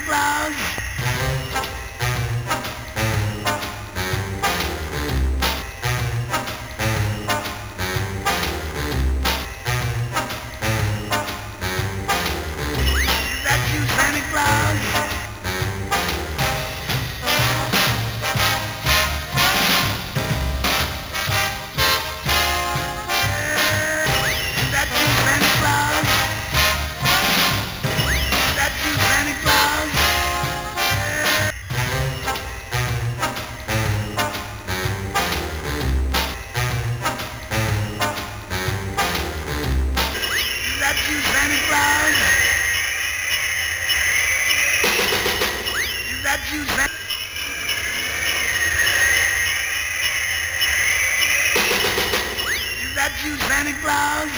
Claus? Is that you, Santa Claus? Is that you, Santa Claus? Is that you, Santa Claus? Is that you, Santa Claus? Is that you, Santa? Is that you, Santa Claus?